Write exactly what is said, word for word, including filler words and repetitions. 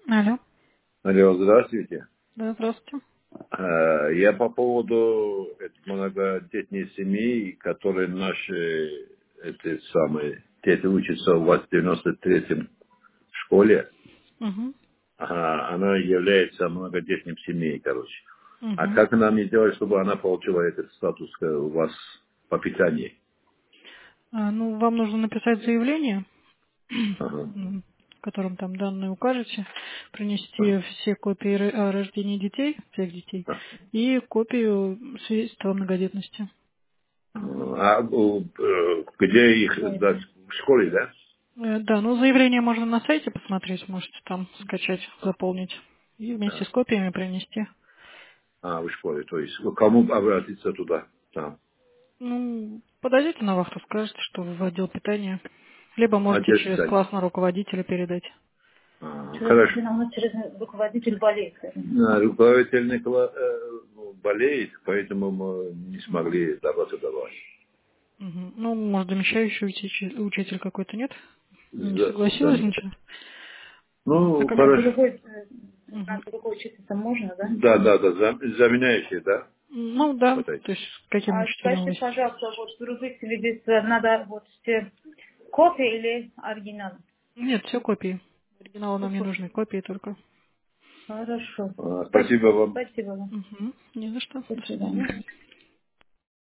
Алло. Алло, здравствуйте. Да, здравствуйте. Э, Я по поводу этой многодетной семьи, которые наши эти самые дети учатся у вас в девяносто третьем школе, Угу. а, она является многодетной семьей, короче. А Угу. как нам сделать, чтобы она получила этот статус э, у вас по питанию? А, ну, вам нужно написать заявление, Ага. м, в котором там данные укажете, принести все копии р- о рождении детей, всех детей, и копию свидетельства о многодетности. А у, э, где их дать? В школе, да? Э, Да, ну заявление можно на сайте посмотреть, можете там скачать, заполнить и вместе Да. с копиями принести. А, в школе, то есть к кому обратиться туда? Там. Ну, подойдите на вахту, скажете, что вы в отдел питания. Либо можете Отдел через питания. классного руководителя передать. А, Через, хорошо. У нас через руководитель болеет. Да, руководитель Никола э, ну, болеет, поэтому мы не Мгм. смогли добраться до вас. Мгм. Ну, может, замещающий учитель, учитель какой-то нет? Не За- согласилась за- ничего? Мгм. А Ну, как? на хорошо. Другой, э, на Мгм. другой учиться можно, да? Да, да, да, за- заменяющий, да? Ну, да. Хватает. То есть, каким А учителем скажите, вы? пожалуйста, вот в Рузыке здесь э, надо вот все копии или оригинал? Нет, все копии. Оригиналы Все нам не копии. нужны, копии только. Хорошо. А, Спасибо вам. Спасибо вам. Угу. Не за что. До До свидания. свидания.